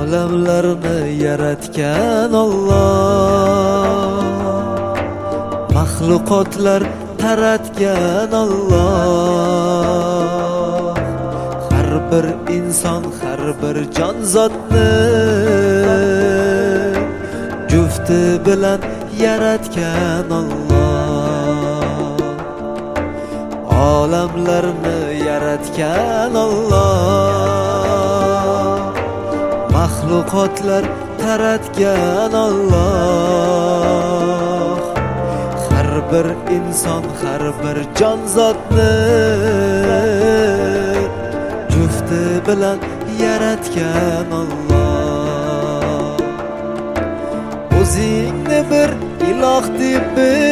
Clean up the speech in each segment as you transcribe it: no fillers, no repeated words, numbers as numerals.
Olamlarni yaratgan Alloh, mahluqotlar taratgan Alloh, har bir inson, har bir jonzotni jufti bilan yaratgan Alloh. Olamlarni yaratgan Alloh, mahluqotlar taratgan Alloh, har bir inson, har bir jonzotni jufti bilan yaratgan Alloh. O'zingni bir iloh deb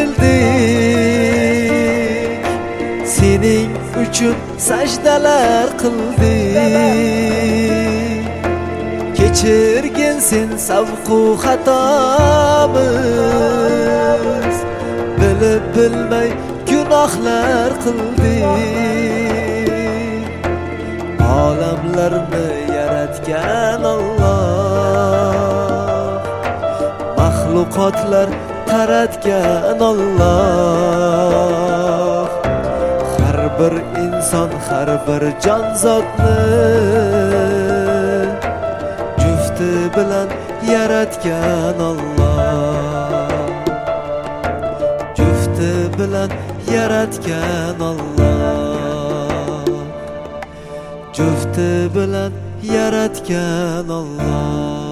bildik, sening uchun sajdalar qildik. Kechirgin sen savqu xatomiz, bilib bilmay gunohlar qildik. Olamlarni yaratgan Alloh, mahluqotlar taratgan Alloh, har bir inson, har bir jonzotni jufti bilan yaratgan Alloh, jufti bilan yaratgan Alloh, jufti bilan yaratgan Alloh.